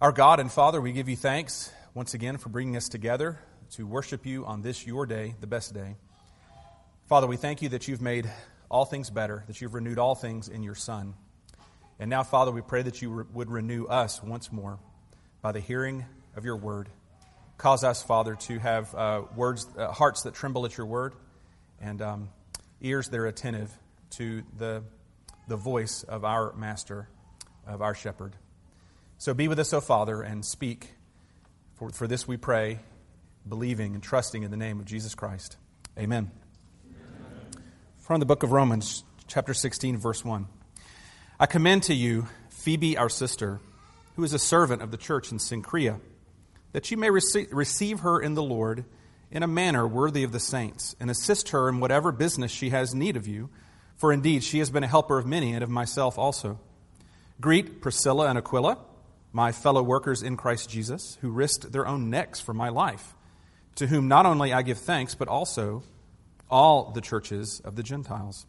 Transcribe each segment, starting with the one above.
Our God and Father, we give you thanks once again for bringing us together to worship you on this, your day, the best day. Father, we thank you that you've made all things better, that you've renewed all things in your Son. And now, Father, we pray that you would renew us once more by the hearing of your word. Cause us, Father, to have hearts that tremble at your word and ears that are attentive to the voice of our Master, of our Shepherd. So be with us, O Father, and speak. For this we pray, believing and trusting in the name of Jesus Christ. Amen. From the book of Romans, chapter 16, verse 1. I commend to you Phoebe, our sister, who is a servant of the church in Cenchrea, that you may receive her in the Lord in a manner worthy of the saints, and assist her in whatever business she has need of you, for indeed she has been a helper of many and of myself also. Greet Priscilla and Aquila, my fellow workers in Christ Jesus, who risked their own necks for my life, to whom not only I give thanks, but also all the churches of the Gentiles.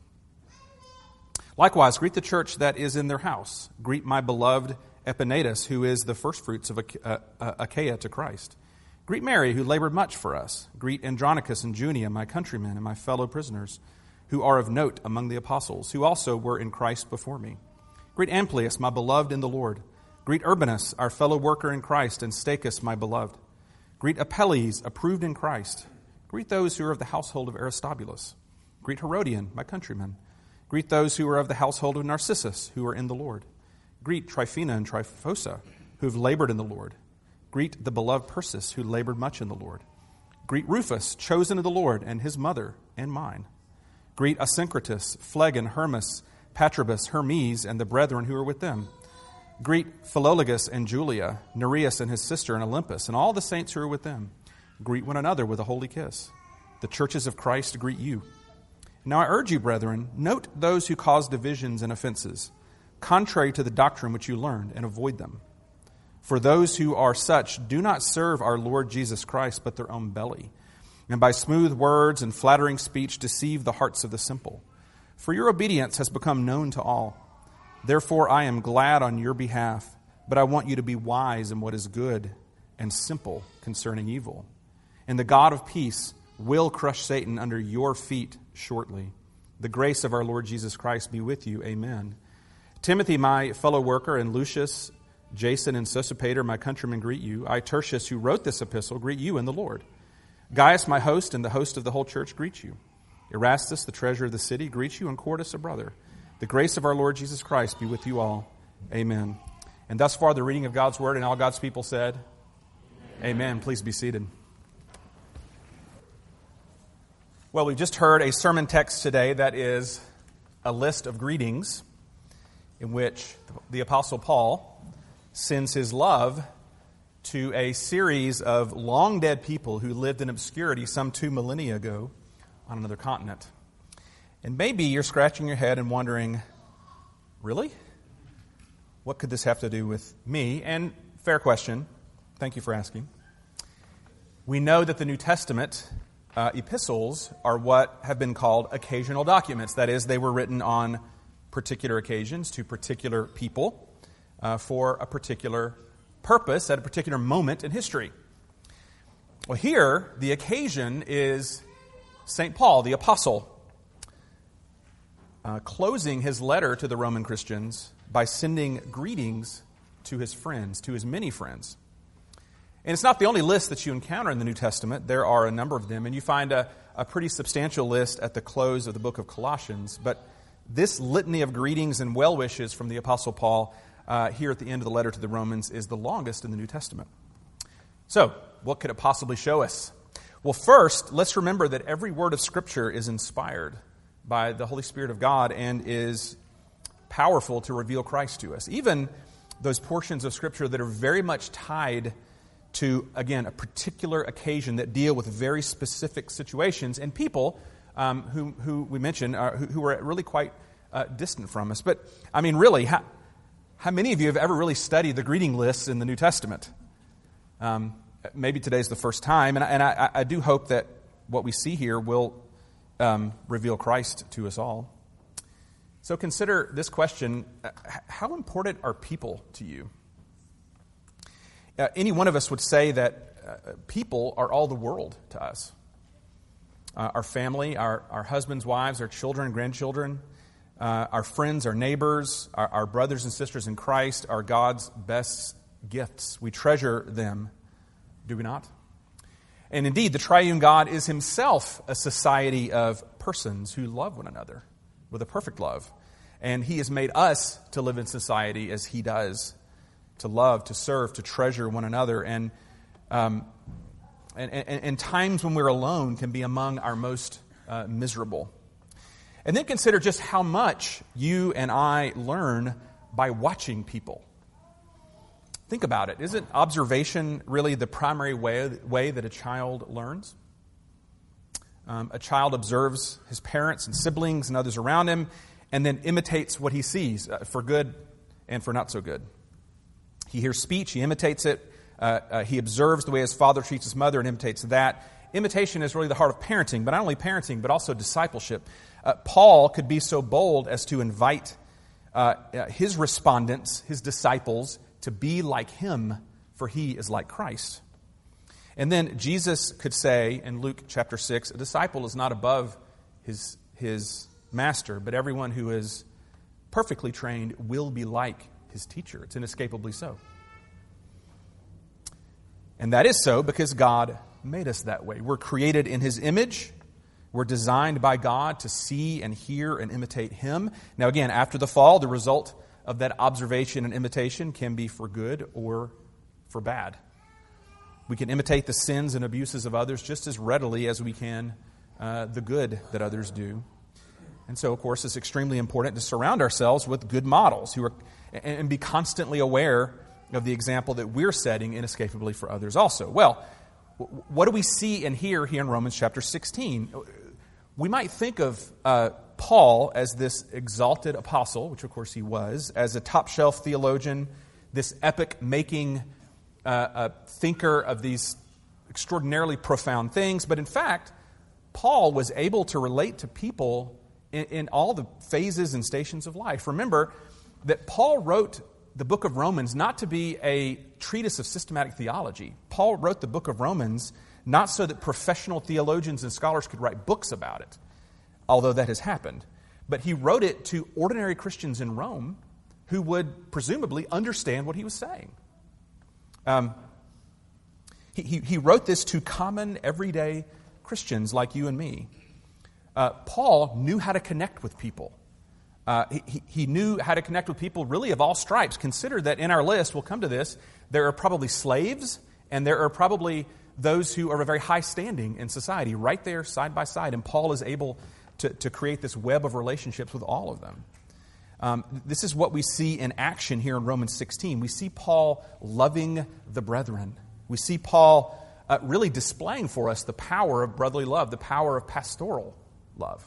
Likewise, greet the church that is in their house. Greet my beloved Epaenetus, who is the firstfruits of Achaia to Christ. Greet Mary, who labored much for us. Greet Andronicus and Junia, my countrymen and my fellow prisoners, who are of note among the apostles, who also were in Christ before me. Greet Amplias, my beloved in the Lord. Greet Urbanus, our fellow worker in Christ, and Stachys, my beloved. Greet Apelles, approved in Christ. Greet those who are of the household of Aristobulus. Greet Herodian, my countryman. Greet those who are of the household of Narcissus, who are in the Lord. Greet Tryphena and Tryphosa, who have labored in the Lord. Greet the beloved Persis, who labored much in the Lord. Greet Rufus, chosen of the Lord, and his mother, and mine. Greet Asyncritus, Phlegon, Hermas, Patrobas, Hermes, and the brethren who are with them. Greet Philologus and Julia, Nereus and his sister, and Olympus, and all the saints who are with them. Greet one another with a holy kiss. The churches of Christ greet you. Now I urge you, brethren, note those who cause divisions and offenses, contrary to the doctrine which you learned, and avoid them. For those who are such do not serve our Lord Jesus Christ, but their own belly, and by smooth words and flattering speech deceive the hearts of the simple. For your obedience has become known to all. Therefore I am glad on your behalf, but I want you to be wise in what is good and simple concerning evil. And the God of peace will crush Satan under your feet shortly. The grace of our Lord Jesus Christ be with you. Amen. Timothy, my fellow worker, and Lucius, Jason, and Sosipater, my countrymen, greet you. I, Tertius, who wrote this epistle, greet you in the Lord. Gaius, my host, and the host of the whole church, greet you. Erastus, the treasurer of the city, greets you, and Quartus, a brother. The grace of our Lord Jesus Christ be with you all. Amen. And thus far, the reading of God's word, and all God's people said, Amen. Please be seated. Well, we've just heard a sermon text today that is a list of greetings in which the Apostle Paul sends his love to a series of long-dead people who lived in obscurity some 2 millennia ago on another continent. And maybe you're scratching your head and wondering, really? What could this have to do with me? And fair question. Thank you for asking. We know that the New Testament epistles are what have been called occasional documents. That is, they were written on particular occasions to particular people for a particular purpose at a particular moment in history. Well, here, the occasion is St. Paul, the apostle, closing his letter to the Roman Christians by sending greetings to his friends, to his many friends. And it's not the only list that you encounter in the New Testament. There are a number of them, and you find a pretty substantial list at the close of the book of Colossians. But this litany of greetings and well wishes from the Apostle Paul here at the end of the letter to the Romans is the longest in the New Testament. So, what could it possibly show us? Well, first, let's remember that every word of Scripture is inspired by the Holy Spirit of God and is powerful to reveal Christ to us. Even those portions of Scripture that are very much tied to, again, a particular occasion that deal with very specific situations and people who we mentioned who are really quite distant from us. But, I mean, really, how many of you have ever really studied the greeting lists in the New Testament? Maybe today's the first time, and I do hope that what we see here will reveal Christ to us all. So consider this question: how important are people to you? Any one of us would say that people are all the world to us. Our family, our husbands, wives, our children, grandchildren, our friends, our neighbors, our brothers and sisters in Christ are God's best gifts. We treasure them, do we not? And indeed, the triune God is himself a society of persons who love one another with a perfect love. And he has made us to live in society as he does, to love, to serve, to treasure one another. And times when we're alone can be among our most miserable. And then consider just how much you and I learn by watching people. Think about it. Isn't observation really the primary way that a child learns? A child observes his parents and siblings and others around him and then imitates what he sees, for good and for not so good. He hears speech, he imitates it. He observes the way his father treats his mother and imitates that. Imitation is really the heart of parenting, but not only parenting, but also discipleship. Paul could be so bold as to invite his respondents, his disciples, to be like him, for he is like Christ. And then Jesus could say in Luke chapter 6, a disciple is not above his master, but everyone who is perfectly trained will be like his teacher. It's inescapably so. And that is so because God made us that way. We're created in his image. We're designed by God to see and hear and imitate him. Now again, after the fall, the result of that observation and imitation can be for good or for bad. We can imitate the sins and abuses of others just as readily as we can the good that others do. And so, of course, it's extremely important to surround ourselves with good models and be constantly aware of the example that we're setting inescapably for others also. Well, what do we see and hear here in Romans chapter 16? We might think of Paul as this exalted apostle, which of course he was, as a top-shelf theologian, this epic-making thinker of these extraordinarily profound things. But in fact, Paul was able to relate to people in all the phases and stations of life. Remember that Paul wrote the book of Romans not to be a treatise of systematic theology. Paul wrote the book of Romans not so that professional theologians and scholars could write books about it, although that has happened. But he wrote it to ordinary Christians in Rome who would presumably understand what he was saying. He wrote this to common, everyday Christians like you and me. Paul knew how to connect with people. He knew how to connect with people really of all stripes. Consider that in our list, we'll come to this, there are probably slaves and there are probably those who are of very high standing in society right there side by side. And Paul is able to create this web of relationships with all of them. This is what we see in action here in Romans 16. We see Paul loving the brethren. We see Paul really displaying for us the power of brotherly love, the power of pastoral love.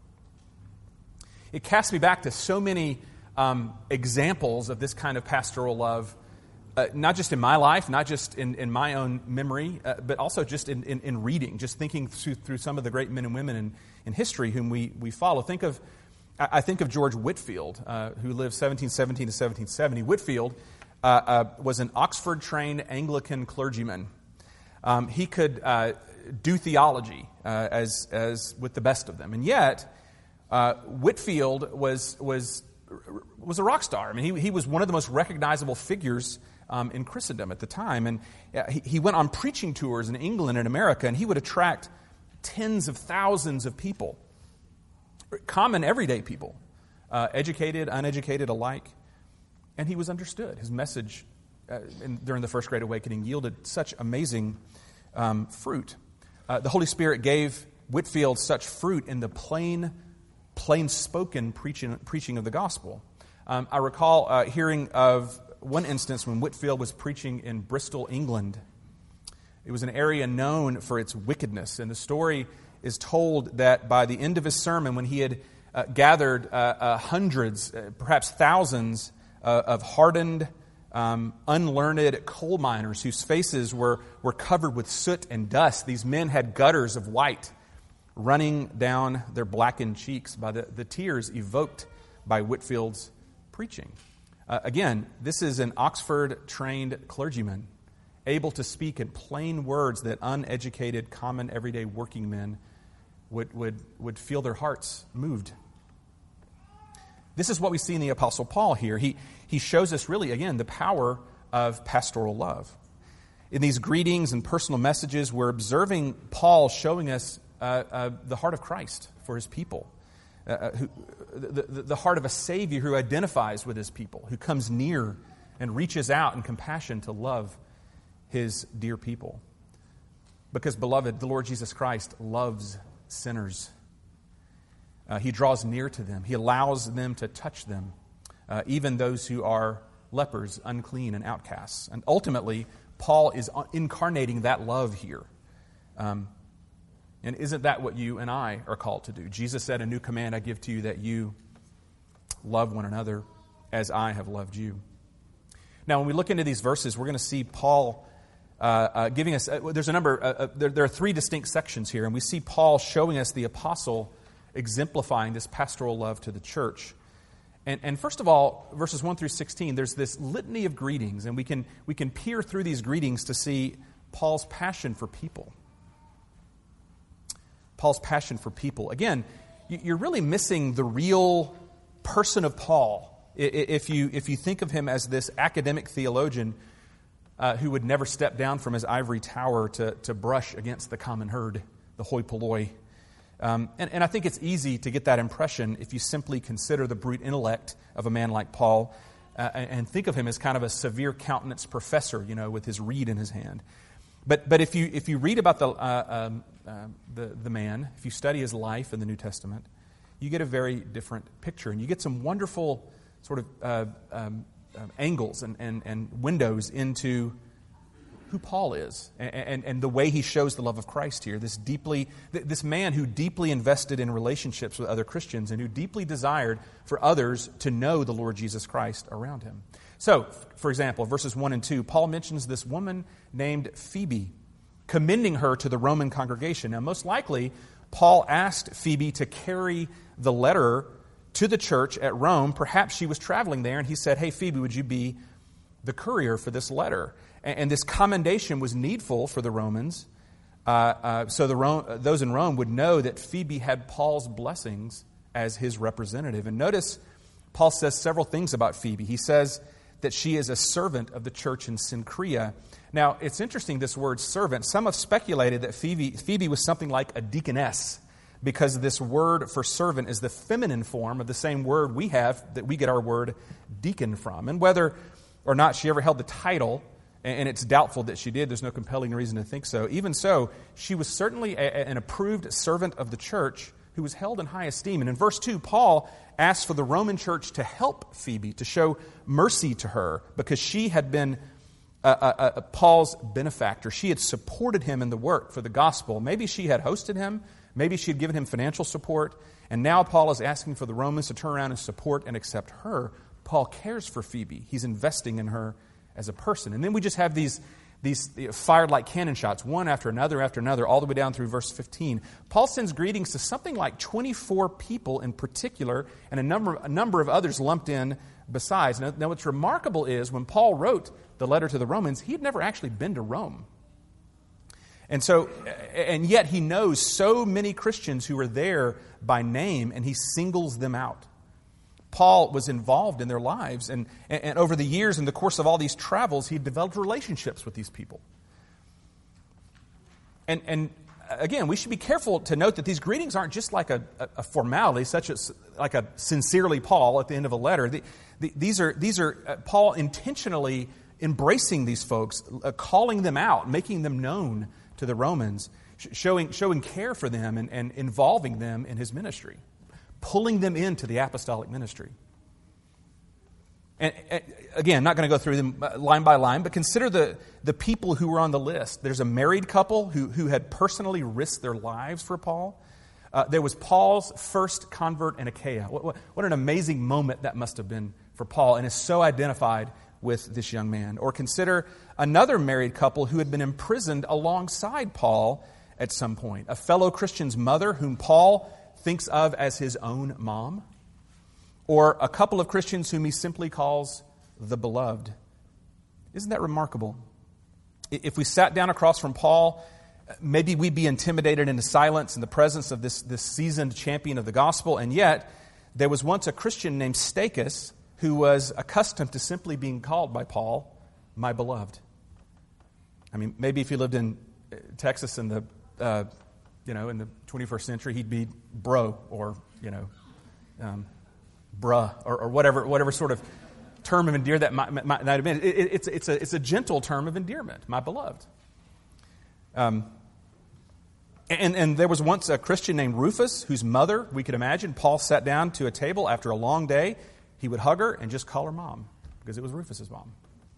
It casts me back to so many examples of this kind of pastoral love, not just in my life, not just in my own memory, but also just in reading, just thinking through some of the great men and women in history whom we follow. I think of George Whitefield, who lived 1717 to 1770. Whitefield was an Oxford-trained Anglican clergyman. He could do theology as with the best of them, and yet Whitefield was a rock star. I mean, he was one of the most recognizable figures in Christendom at the time, and he went on preaching tours in England and America, and he would attract tens of thousands of people, common everyday people, educated, uneducated alike, and he was understood. His message during the First Great Awakening yielded such amazing fruit. The Holy Spirit gave Whitefield such fruit in the plain-spoken preaching of the gospel. I recall hearing of one instance when Whitefield was preaching in Bristol, England. It was an area known for its wickedness, and the story is told that by the end of his sermon, when he had gathered hundreds, perhaps thousands of hardened, unlearned coal miners whose faces were covered with soot and dust, these men had gutters of white running down their blackened cheeks by the tears evoked by Whitefield's preaching. Again, this is an Oxford-trained clergyman able to speak in plain words that uneducated, common, everyday working men would feel their hearts moved. This is what we see in the Apostle Paul here. He shows us really, again, the power of pastoral love. In these greetings and personal messages, we're observing Paul showing us the heart of Christ for his people, the heart of a Savior who identifies with his people, who comes near and reaches out in compassion to love his dear people. Because, beloved, the Lord Jesus Christ loves sinners. He draws near to them. He allows them to touch them, even those who are lepers, unclean, and outcasts. And ultimately, Paul is incarnating that love here. And isn't that what you and I are called to do? Jesus said, "A new command I give to you, that you love one another as I have loved you." Now, when we look into these verses, we're going to see Paul giving us, there's a number, there are three distinct sections here, and we see Paul showing us the apostle exemplifying this pastoral love to the church. And first of all, verses 1 through 16, there's this litany of greetings, and we can peer through these greetings to see Paul's passion for people. Paul's passion for people. Again, you're really missing the real person of Paul if you think of him as this academic theologian who would never step down from his ivory tower to brush against the common herd, the hoi polloi. And I think it's easy to get that impression if you simply consider the brute intellect of a man like Paul and think of him as kind of a severe countenance professor, with his reed in his hand. But if you read about the man, if you study his life in the New Testament, you get a very different picture, and you get some wonderful sort of angles and windows into who Paul is and the way he shows the love of Christ here. This man who deeply invested in relationships with other Christians and who deeply desired for others to know the Lord Jesus Christ around him. So, for example, verses 1 and 2, Paul mentions this woman named Phoebe, commending her to the Roman congregation. Now, most likely, Paul asked Phoebe to carry the letter to the church at Rome. Perhaps she was traveling there, and he said, "Hey, Phoebe, would you be the courier for this letter?" And this commendation was needful for the Romans, so those in Rome would know that Phoebe had Paul's blessings as his representative. And notice, Paul says several things about Phoebe. He says that she is a servant of the church in Cenchrea. Now, it's interesting, this word servant. Some have speculated that Phoebe was something like a deaconess, because this word for servant is the feminine form of the same word we have that we get our word deacon from. And whether or not she ever held the title, and it's doubtful that she did, there's no compelling reason to think so. Even so, she was certainly an approved servant of the church who was held in high esteem. And in verse 2, Paul asked for the Roman church to help Phoebe, to show mercy to her, because she had been Paul's benefactor. She had supported him in the work for the gospel. Maybe she had hosted him. Maybe she had given him financial support. And now Paul is asking for the Romans to turn around and support and accept her. Paul cares for Phoebe. He's investing in her as a person. And then we just have these fired like cannon shots, one after another, all the way down through verse 15. Paul sends greetings to something like 24 people in particular, and a number of others lumped in besides. Now what's remarkable is when Paul wrote the letter to the Romans, he had never actually been to Rome. And yet he knows so many Christians who are there by name, and he singles them out. Paul was involved in their lives, and over the years, in the course of all these travels, he developed relationships with these people. And again, we should be careful to note that these greetings aren't just like a formality, such as like a sincerely Paul at the end of a letter. These are Paul intentionally embracing these folks, calling them out, making them known to the Romans, showing care for them and involving them in his ministry, pulling them into the apostolic ministry. And again, not going to go through them line by line, but consider the people who were on the list. There's a married couple who had personally risked their lives for Paul. There was Paul's first convert in Achaia. What an amazing moment that must have been for Paul, and is so identified with this young man. Or consider another married couple who had been imprisoned alongside Paul at some point. A fellow Christian's mother whom Paul thinks of as his own mom. Or a couple of Christians whom he simply calls the beloved. Isn't that remarkable? If we sat down across from Paul, maybe we'd be intimidated into silence in the presence of this seasoned champion of the gospel. And yet, there was once a Christian named Stachys who was accustomed to simply being called by Paul, my beloved. I mean, maybe if he lived in Texas in the in the 21st century, he'd be bro or bruh or whatever sort of term of endearment that might have been. It's a gentle term of endearment, my beloved. And there was once a Christian named Rufus, whose mother, we could imagine, Paul sat down to a table after a long day. He would hug her and just call her mom, because it was Rufus's mom.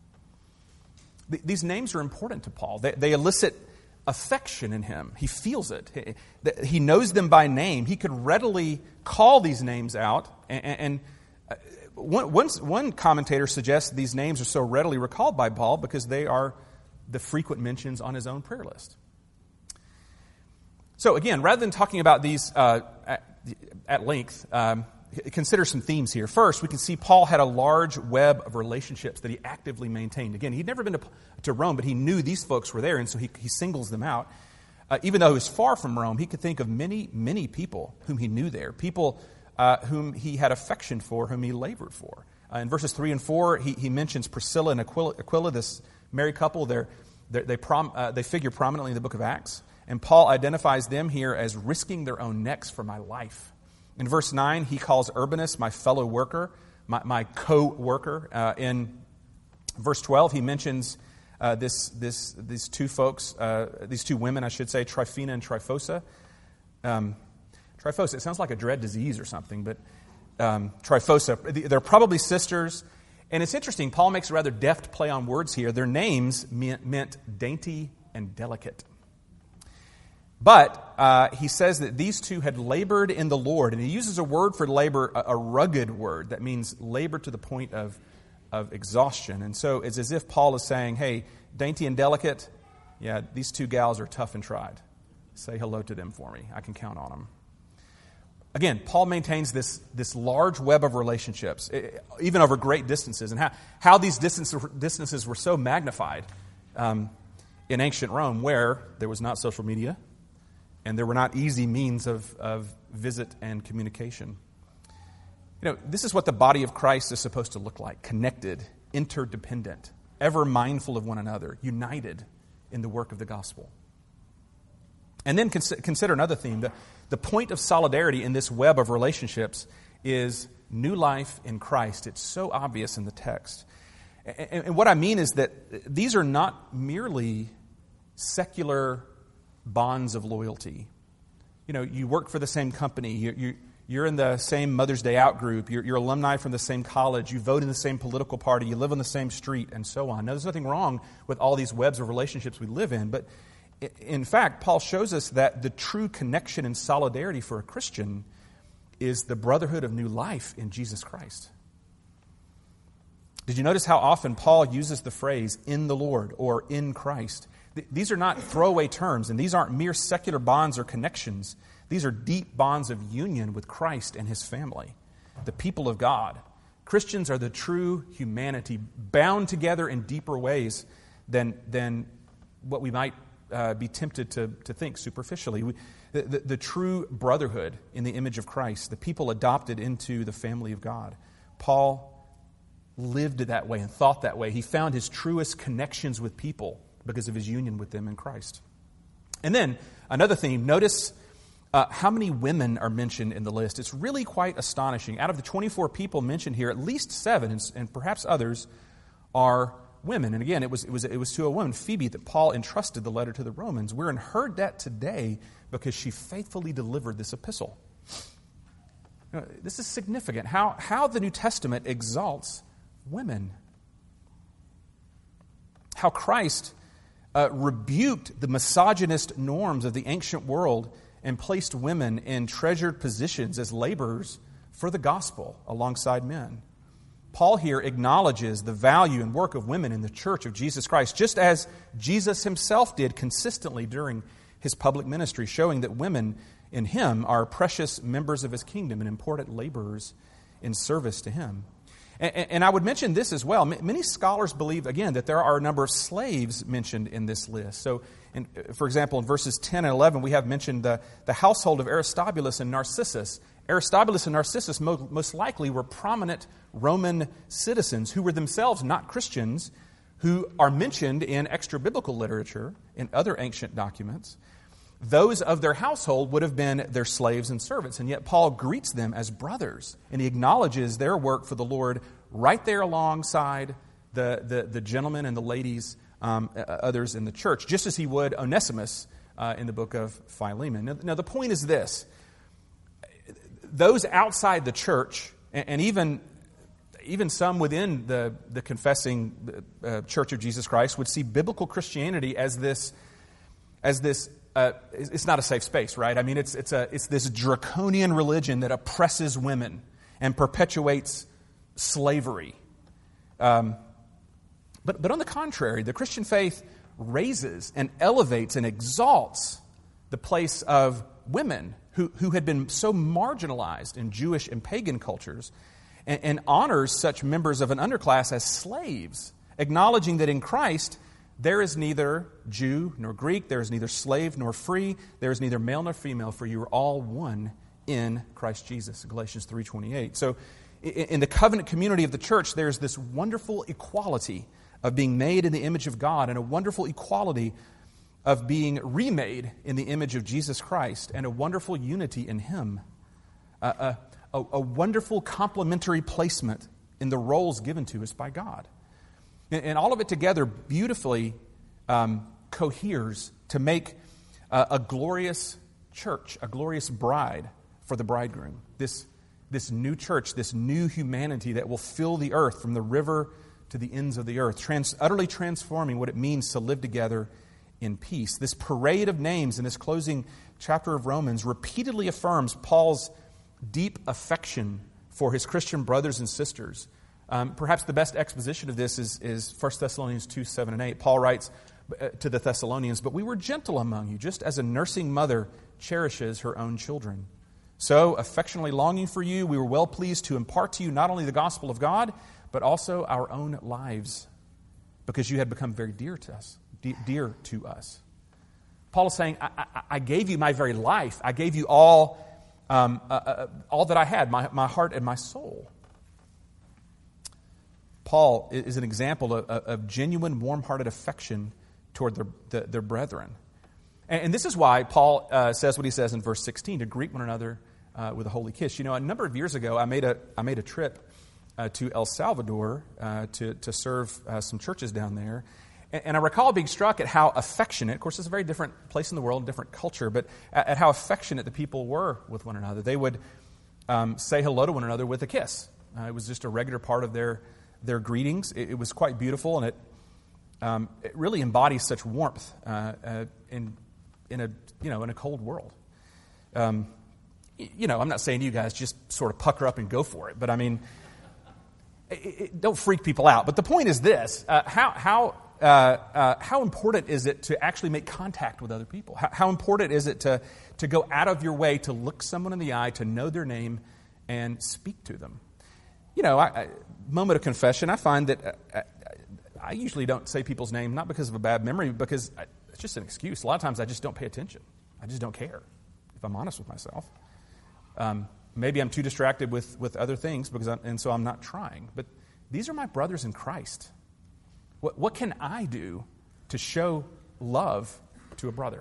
These names are important to Paul. They elicit affection in him. He feels it. He knows them by name. He could readily call these names out. And one commentator suggests these names are so readily recalled by Paul because they are the frequent mentions on his own prayer list. So again, rather than talking about these at length, consider some themes here. First, we can see Paul had a large web of relationships that he actively maintained. Again, he'd never been to Rome, but he knew these folks were there, and so he singles them out. Even though he was far from Rome, he could think of many, many people whom he knew there, people whom he had affection for, whom he labored for. In verses 3 and 4, he mentions Priscilla and Aquila, this married couple. They figure prominently in the book of Acts, and Paul identifies them here as risking their own necks for my life. In verse 9, he calls Urbanus my fellow worker, my co-worker. In verse 12, he mentions these two folks, these two women, I should say, Tryphena and Tryphosa. Tryphosa, it sounds like a dread disease or something, but Tryphosa, they're probably sisters. And it's interesting, Paul makes a rather deft play on words here. Their names meant dainty and delicate. But he says that these two had labored in the Lord, and he uses a word for labor, a rugged word that means labor to the point of exhaustion. And so it's as if Paul is saying, hey, dainty and delicate, yeah, these two gals are tough and tried. Say hello to them for me. I can count on them. Again, Paul maintains this large web of relationships, even over great distances, and how these distances were so magnified in ancient Rome, where there was not social media, and there were not easy means of visit and communication. This is what the body of Christ is supposed to look like: connected, interdependent, ever mindful of one another, united in the work of the gospel. And then consider another theme. The point of solidarity in this web of relationships is new life in Christ. It's so obvious in the text. And what I mean is that these are not merely secular bonds of loyalty. You work for the same company. You're in the same Mother's Day out group. You're alumni from the same college. You vote in the same political party. You live on the same street, and so on. Now, there's nothing wrong with all these webs of relationships we live in, but in fact, Paul shows us that the true connection and solidarity for a Christian is the brotherhood of new life in Jesus Christ. Did you notice how often Paul uses the phrase "in the Lord" or "in Christ"? These are not throwaway terms, and these aren't mere secular bonds or connections. These are deep bonds of union with Christ and His family, the people of God. Christians are the true humanity, bound together in deeper ways than what we might be tempted to think superficially. The true brotherhood in the image of Christ, the people adopted into the family of God. Paul lived that way and thought that way. He found his truest connections with people because of his union with them in Christ. And then another theme, notice how many women are mentioned in the list. It's really quite astonishing. Out of the 24 people mentioned here, at least 7, and perhaps others, are women. And again, it was to a woman, Phoebe, that Paul entrusted the letter to the Romans. We're in her debt today because she faithfully delivered this epistle. This is significant. How the New Testament exalts women. How Christ rebuked the misogynist norms of the ancient world and placed women in treasured positions as laborers for the gospel alongside men. Paul here acknowledges the value and work of women in the church of Jesus Christ, just as Jesus himself did consistently during his public ministry, showing that women in him are precious members of his kingdom and important laborers in service to him. And I would mention this as well. Many scholars believe, again, that there are a number of slaves mentioned in this list. So, for example, in verses 10 and 11, we have mentioned the household of Aristobulus and Narcissus. Aristobulus and Narcissus most likely were prominent Roman citizens who were themselves not Christians, who are mentioned in extra-biblical literature, in other ancient documents. Those of their household would have been their slaves and servants, and yet Paul greets them as brothers, and he acknowledges their work for the Lord right there alongside the gentlemen and the ladies, others in the church, just as he would Onesimus in the book of Philemon. Now, the point is this. Those outside the church, and even some within the confessing Church of Jesus Christ, would see biblical Christianity as this. It's not a safe space, right? I mean, it's this draconian religion that oppresses women and perpetuates slavery. But on the contrary, the Christian faith raises and elevates and exalts the place of women who had been so marginalized in Jewish and pagan cultures, and honors such members of an underclass as slaves, acknowledging that in Christ there is neither Jew nor Greek, there is neither slave nor free, there is neither male nor female, for you are all one in Christ Jesus, Galatians 3:28. So in the covenant community of the church, there's this wonderful equality of being made in the image of God, and a wonderful equality of being remade in the image of Jesus Christ, and a wonderful unity in Him. A wonderful complementary placement in the roles given to us by God. And all of it together beautifully coheres to make a glorious church, a glorious bride for the bridegroom. This new church, this new humanity that will fill the earth from the river to the ends of the earth, utterly transforming what it means to live together in peace. This parade of names in this closing chapter of Romans repeatedly affirms Paul's deep affection for his Christian brothers and sisters. Perhaps the best exposition of this is 1 Thessalonians 2, 7 and 8. Paul writes to the Thessalonians, "But we were gentle among you, just as a nursing mother cherishes her own children. So, affectionately longing for you, we were well pleased to impart to you not only the gospel of God, but also our own lives, because you had become very dear to us." Paul is saying, I gave you my very life. I gave you all that I had, my heart and my soul. Paul is an example of genuine, warm-hearted affection toward their brethren. And this is why Paul says what he says in verse 16, to greet one another with a holy kiss. You know, a number of years ago, I made a trip to El Salvador to serve some churches down there. And I recall being struck at how affectionate, of course it's a very different place in the world, different culture, but at how affectionate the people were with one another. They would say hello to one another with a kiss. It was just a regular part of their greetings. It was quite beautiful, and it really embodies such warmth in a cold world. I'm not saying you guys just sort of pucker up and go for it, but I mean, don't freak people out. But the point is this: how important is it to actually make contact with other people? How important is it to go out of your way to look someone in the eye, to know their name, and speak to them? Moment of confession, I find that I usually don't say people's name, not because of a bad memory, but because it's just an excuse. A lot of times I just don't pay attention. I just don't care, if I'm honest with myself. Maybe I'm too distracted with other things, so I'm not trying. But these are my brothers in Christ. What can I do to show love to a brother?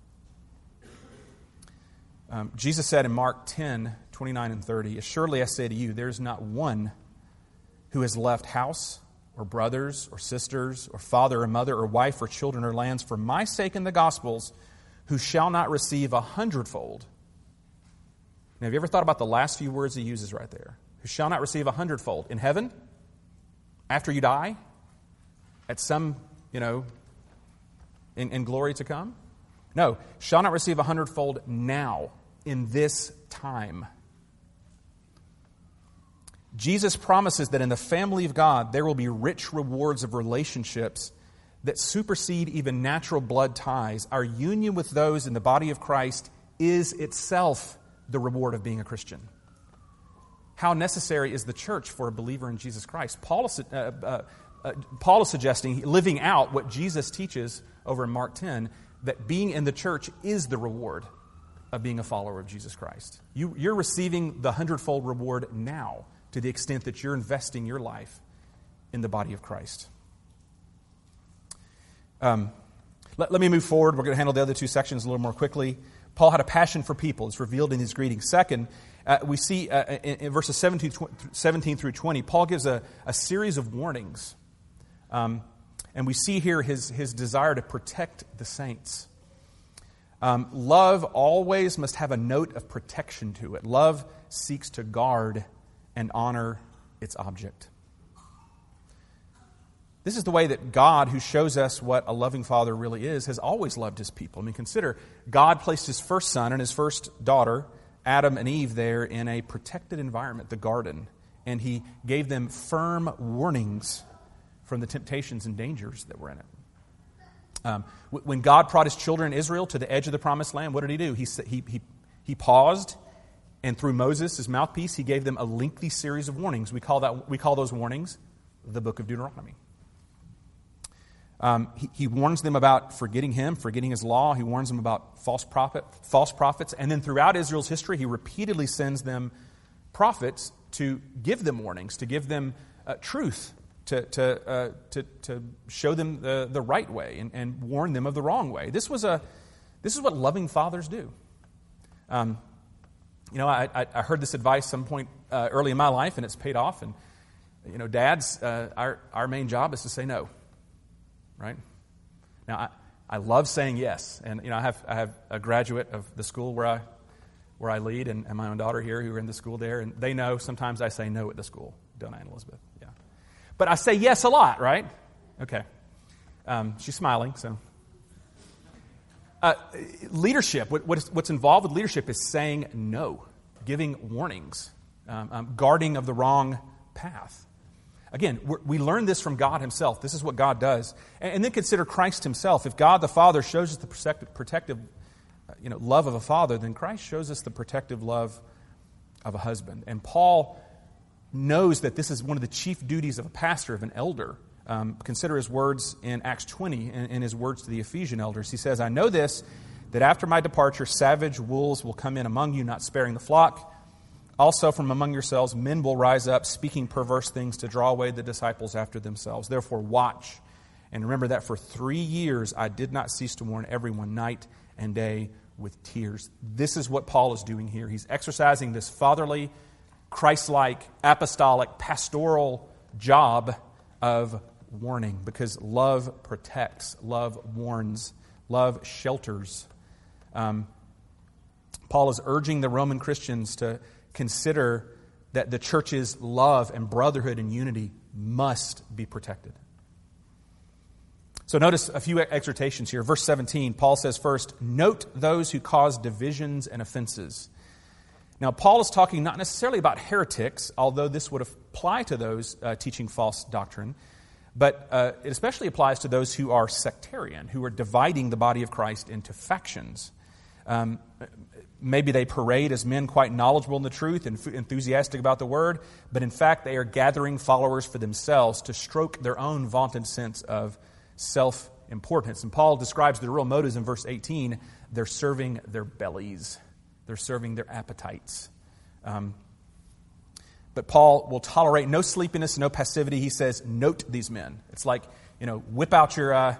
Jesus said in Mark 10, 29 and 30, "Surely I say to you, there is not one who has left house or brothers or sisters or father or mother or wife or children or lands for my sake in the Gospels who shall not receive 100-fold." Now, have you ever thought about the last few words he uses right there? Who shall not receive 100-fold? In heaven? After you die? At some, in glory to come? No, shall not receive 100-fold now, in this time. Jesus promises that in the family of God, there will be rich rewards of relationships that supersede even natural blood ties. Our union with those in the body of Christ is itself the reward of being a Christian. how necessary is the church for a believer in Jesus Christ? Paul is suggesting, living out what Jesus teaches over in Mark 10, that being in the church is the reward of being a follower of Jesus Christ. You're receiving the 100-fold reward now to the extent that you're investing your life in the body of Christ. Let me move forward. We're going to handle the other two sections a little more quickly. Paul had a passion for people. It's revealed in his greetings. Second, we see in verses 17 through 20, Paul gives a series of warnings. And we see here his desire to protect the saints. Love always must have a note of protection to it. Love seeks to guard and honor its object. This is the way that God, who shows us what a loving Father really is, has always loved His people. I mean, consider, God placed His first son and His first daughter, Adam and Eve, there in a protected environment, the garden. And He gave them firm warnings from the temptations and dangers that were in it. When God brought His children Israel to the edge of the promised land, what did He do? He paused, and through Moses, His mouthpiece, He gave them a lengthy series of warnings. We call those warnings the book of Deuteronomy. He warns them about forgetting Him, forgetting His law. He warns them about false prophets. And then throughout Israel's history, He repeatedly sends them prophets to give them warnings, to give them truth, to show them the right way and warn them of the wrong way. This is what loving fathers do. I heard this advice some point early in my life, and it's paid off. And dads, our main job is to say no. Right? Now, I love saying yes, and I have a graduate of the school where I lead, and my own daughter here who are in the school there, and they know sometimes I say no at the school, don't I, Aunt Elizabeth? Yeah, but I say yes a lot, right? Okay, she's smiling. So, leadership. What's involved with leadership is saying no, giving warnings, guarding of the wrong path. Again, we learn this from God Himself. This is what God does. And then consider Christ Himself. If God the Father shows us the protective love of a father, then Christ shows us the protective love of a husband. And Paul knows that this is one of the chief duties of a pastor, of an elder. Consider his words in Acts 20, in his words to the Ephesian elders. He says, "I know this, that after my departure, savage wolves will come in among you, not sparing the flock. Also from among yourselves men will rise up, speaking perverse things to draw away the disciples after themselves. Therefore watch, and remember that for 3 years I did not cease to warn everyone night and day with tears." This is what Paul is doing here. He's exercising this fatherly, Christ-like, apostolic, pastoral job of warning, because love protects, love warns, love shelters. Paul is urging the Roman Christians to consider that the church's love and brotherhood and unity must be protected. So notice a few exhortations here. Verse 17, Paul says first, note those who cause divisions and offenses. Now, Paul is talking not necessarily about heretics, although this would apply to those teaching false doctrine, but it especially applies to those who are sectarian, who are dividing the body of Christ into factions. Maybe they parade as men quite knowledgeable in the truth and enthusiastic about the word, but in fact they are gathering followers for themselves to stroke their own vaunted sense of self-importance. And Paul describes the real motives in verse 18. They're serving their bellies. They're serving their appetites. But Paul will tolerate no sleepiness, no passivity. He says, note these men. It's like, whip out your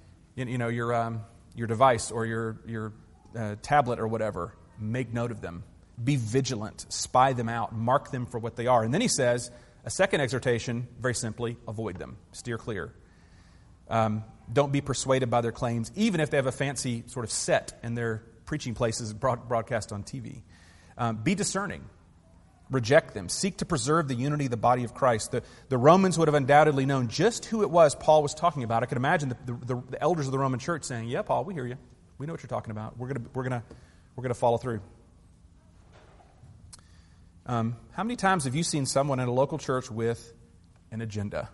device or your tablet or whatever. Make note of them. Be vigilant. Spy them out. Mark them for what they are. And then he says, a second exhortation, very simply, avoid them. Steer clear. Don't be persuaded by their claims, even if they have a fancy sort of set in their preaching places broadcast on TV. Be discerning. Reject them. Seek to preserve the unity of the body of Christ. The Romans would have undoubtedly known just who it was Paul was talking about. I could imagine the elders of the Roman church saying, "Yeah, Paul, we hear you. We know what you're talking about. We're gonna follow through." How many times have you seen someone in a local church with an agenda?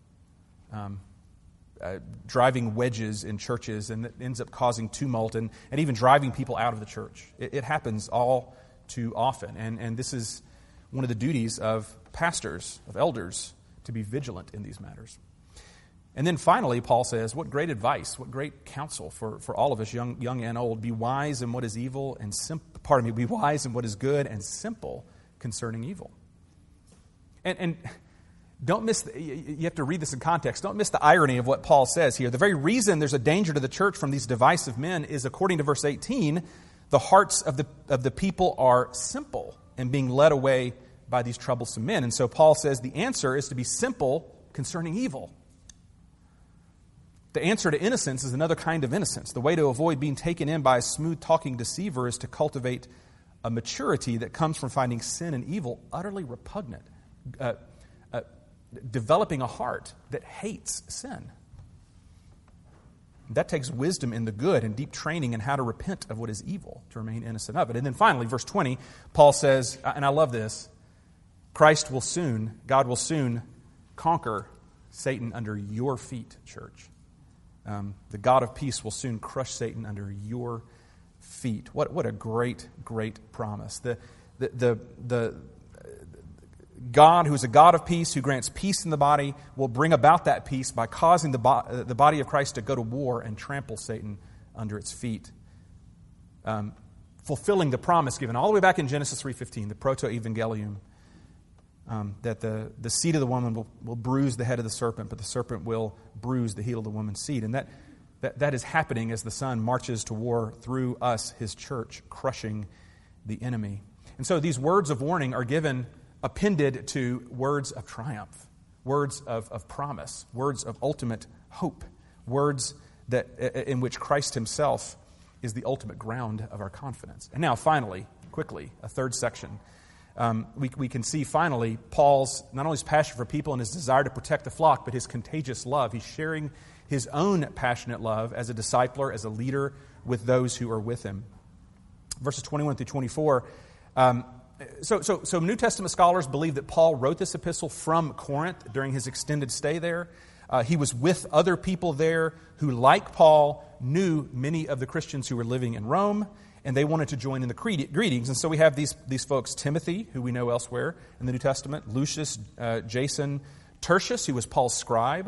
Driving wedges in churches, and it ends up causing tumult and even driving people out of the church. It happens all too often. And this is one of the duties of pastors, of elders, to be vigilant in these matters. And then finally, Paul says, what great advice, what great counsel for all of us, young and old. Be wise in what is evil and be wise in what is good and simple concerning evil. And don't miss, you have to read this in context. Don't miss the irony of what Paul says here. The very reason there's a danger to the church from these divisive men is, according to verse 18, the hearts of the people are simple and being led away by these troublesome men. And so Paul says the answer is to be simple concerning evil. The answer to innocence is another kind of innocence. The way to avoid being taken in by a smooth-talking deceiver is to cultivate a maturity that comes from finding sin and evil utterly repugnant, developing a heart that hates sin. That takes wisdom in the good and deep training in how to repent of what is evil, to remain innocent of it. And then finally, verse 20, Paul says, and I love this, God will soon conquer Satan under your feet, church. The God of peace will soon crush Satan under your feet. What a great, great promise. The God, who is a God of peace, who grants peace in the body, will bring about that peace by causing the body of Christ to go to war and trample Satan under its feet. Fulfilling the promise given all the way back in Genesis 3:15, the proto-evangelium, that the seed of the woman will bruise the head of the serpent, but the serpent will bruise the heel of the woman's seed. And that is happening as the Son marches to war through us, His church, crushing the enemy. And so these words of warning are appended to words of triumph, words of promise, words of ultimate hope, words in which Christ Himself is the ultimate ground of our confidence. And now, finally, quickly, a third section. We can see finally Paul's not only his passion for people and his desire to protect the flock, but his contagious love. He's sharing his own passionate love as a discipler, as a leader with those who are with him. Verses 21 through 24. So New Testament scholars believe that Paul wrote this epistle from Corinth during his extended stay there. He was with other people there who, like Paul, knew many of the Christians who were living in Rome, and they wanted to join in the greetings. And so we have these folks, Timothy, who we know elsewhere in the New Testament, Lucius, Jason, Tertius, who was Paul's scribe,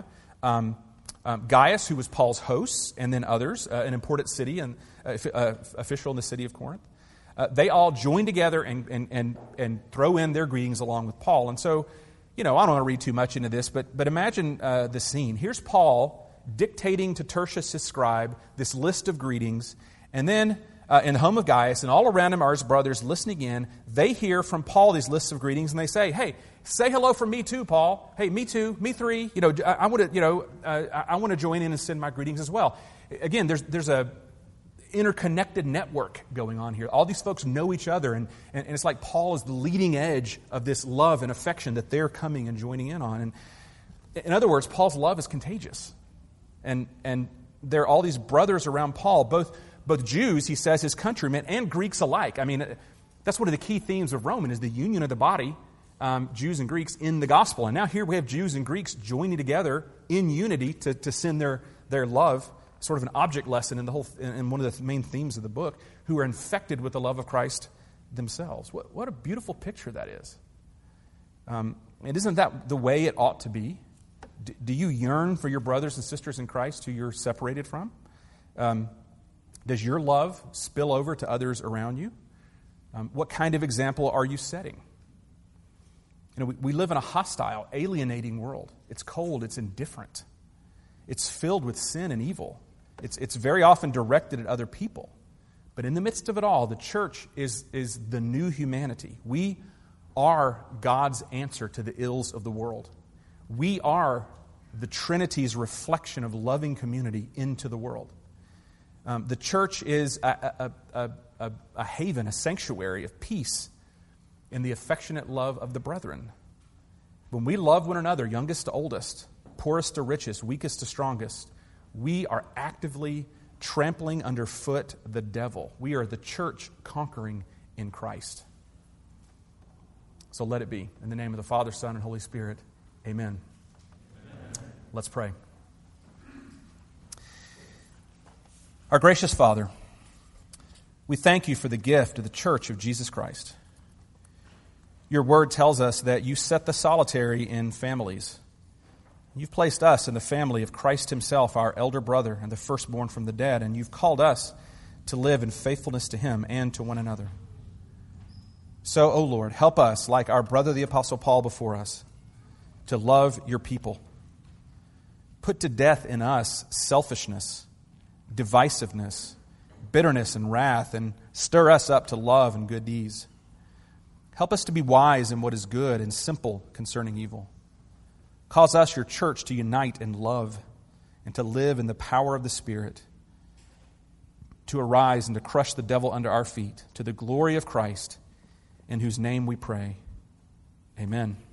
Gaius, who was Paul's host, and then others, an important city and official in the city of Corinth. They all join together and throw in their greetings along with Paul. And so, I don't want to read too much into this, but imagine the scene. Here's Paul dictating to Tertius, his scribe, this list of greetings, and then in the home of Gaius, and all around him are his brothers listening in. They hear from Paul these lists of greetings, and they say, "Hey, say hello from me too, Paul. Hey, me too, me three. I want to join in and send my greetings as well." Again, there's a interconnected network going on here. All these folks know each other, and it's like Paul is the leading edge of this love and affection that they're coming and joining in on. And in other words, Paul's love is contagious, and there are all these brothers around Paul, both Jews, he says, his countrymen, and Greeks alike. I mean, that's one of the key themes of Roman, is the union of the body, Jews and Greeks, in the gospel. And now here we have Jews and Greeks joining together in unity to send their love, sort of an object lesson in one of the main themes of the book, who are infected with the love of Christ themselves. What a beautiful picture that is. And isn't that the way it ought to be? Do you yearn for your brothers and sisters in Christ who you're separated from? Does your love spill over to others around you? What kind of example are you setting? We live in a hostile, alienating world. It's cold, it's indifferent. It's filled with sin and evil. It's very often directed at other people. But in the midst of it all, the church is the new humanity. We are God's answer to the ills of the world. We are the Trinity's reflection of loving community into the world. The church is a haven, a sanctuary of peace in the affectionate love of the brethren. When we love one another, youngest to oldest, poorest to richest, weakest to strongest, we are actively trampling underfoot the devil. We are the church conquering in Christ. So let it be. In the name of the Father, Son, and Holy Spirit, amen. Let's pray. Our gracious Father, we thank you for the gift of the church of Jesus Christ. Your word tells us that you set the solitary in families. You've placed us in the family of Christ himself, our elder brother and the firstborn from the dead, and you've called us to live in faithfulness to him and to one another. So, O Lord, help us, like our brother the Apostle Paul before us, to love your people. Put to death in us selfishness, divisiveness, bitterness and wrath, and stir us up to love and good deeds. Help us to be wise in what is good and simple concerning evil. Cause us, your church, to unite in love and to live in the power of the Spirit, to arise and to crush the devil under our feet, to the glory of Christ, in whose name we pray. Amen.